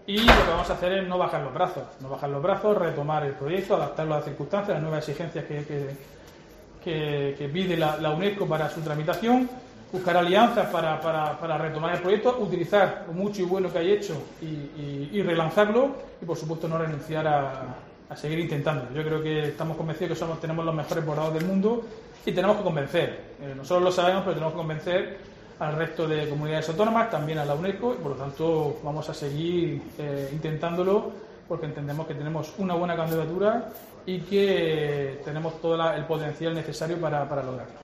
Y lo que vamos a hacer es no bajar los brazos, retomar el proyecto, adaptarlo a las circunstancias, a las nuevas exigencias que pide la UNESCO para su tramitación, buscar alianzas para retomar el proyecto, utilizar lo mucho y bueno que hay hecho y relanzarlo, y por supuesto no renunciar a seguir intentándolo. Yo creo que estamos convencidos que tenemos los mejores bordados del mundo y tenemos que convencer, nosotros lo sabemos, pero tenemos que convencer al resto de comunidades autónomas, también a la UNESCO, y por lo tanto vamos a seguir intentándolo, porque entendemos que tenemos una buena candidatura y que tenemos todo el potencial necesario para lograrlo.